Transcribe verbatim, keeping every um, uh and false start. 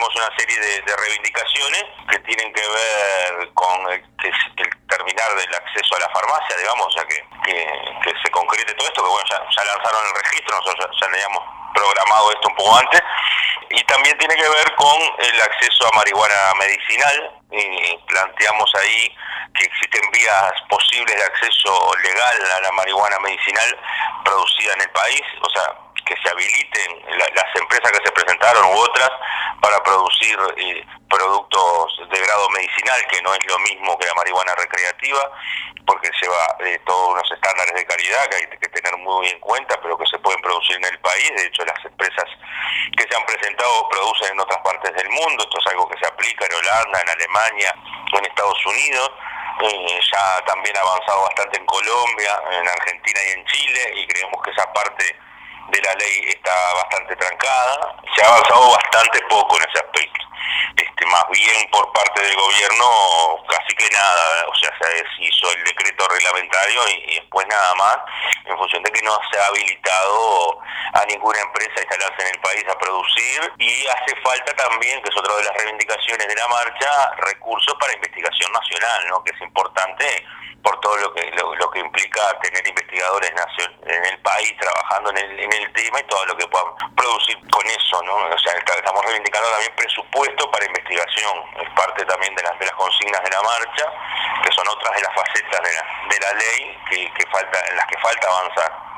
hacemos una serie de, de reivindicaciones que tienen que ver con el, el, el terminar del acceso a la farmacia, digamos, o sea, que, que, que se concrete todo esto, que bueno, ya, ya lanzaron el registro, nosotros ya, ya teníamos programado esto un poco antes, y también tiene que ver con el acceso a marihuana medicinal. Y planteamos ahí que existen vías posibles de acceso legal a la marihuana medicinal producida en el país, o sea, que se habiliten la, las empresas que se presentaron u otras para producir eh, productos de grado medicinal, que no es lo mismo que la marihuana recreativa, porque lleva eh, todos unos estándares de calidad que hay que tener muy en cuenta, pero que se pueden producir en el país. De hecho, las empresas que se han presentado producen en otras partes del mundo. Esto es algo que se aplica en Holanda, en Alemania, en Estados Unidos. Eh, ya también ha avanzado bastante en Colombia, en Argentina y en Chile, y creemos que esa parte de la ley está bastante trancada. Se ha avanzado bastante poco en ese aspecto. Este, más bien por parte del gobierno casi que nada, o sea, se hizo el decreto reglamentario y, y después nada más, en función de que no se ha habilitado a ninguna empresa a instalarse en el país a producir, y hace falta también, que es otra de las reivindicaciones de la marcha, recursos para investigación nacional, ¿no? Que es importante por todo lo que lo, lo que implica tener investigadores en el país trabajando en el, en el tema y todo lo que puedan producir con eso, ¿no? O sea, estamos reivindicando también presupuesto para investigación, es parte también de las, de las consignas de la marcha, que son otras de las facetas de la, de la ley que, que falta, en las que falta avanzar.